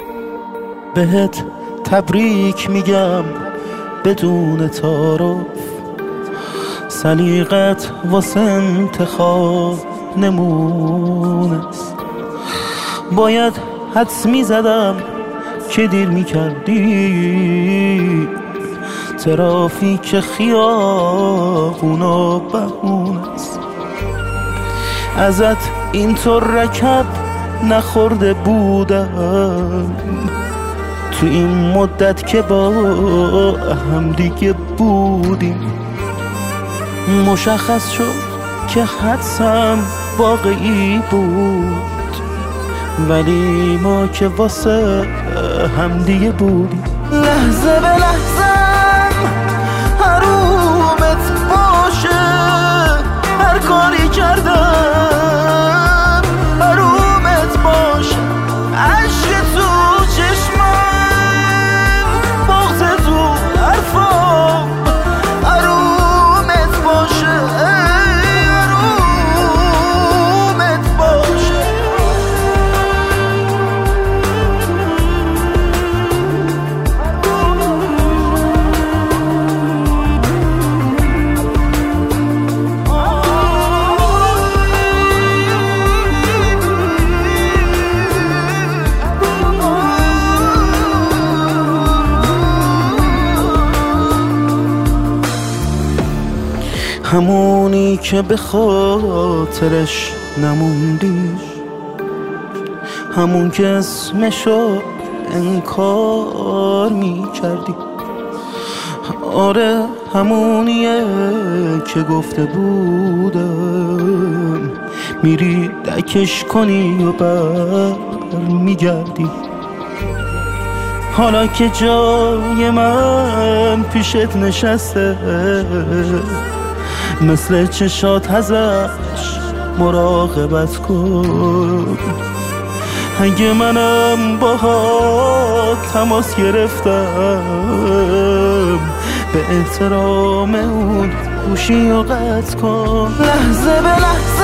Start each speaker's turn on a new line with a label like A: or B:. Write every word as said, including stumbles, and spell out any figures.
A: بهت تبریک میگم بدون تعارف، سلیقت واسه انتخاب نمونست. باید حدس میزدم که دیر میکردی، ترافیک خیابونا بهونست. ازت اینطور رکب نخورده بودم تو این مدت که با هم دیگه بودیم. مشخص شد که حدسم واقعی بود، ولی ما که واسه هم دیگه بودیم. لحظه به لحظم حرومت باشه، هر کاری کردم حرومت باشه. عشق تو چشمم، بغض تو حرفام، حرومت باشه حرومت باشه. همونی که به خاطرش نموندی، همون که اسمشو انکار می کردی. آره همونیه که گفته بودم میری دکش کنی و بر میگردی. حالا که جای من پیشت نشسته، مثل چشات ازش مراقبت کن. اگه منم باهات تماس گرفتم، به احترام اون گوشی رو قطع کن. لحظه به لحظه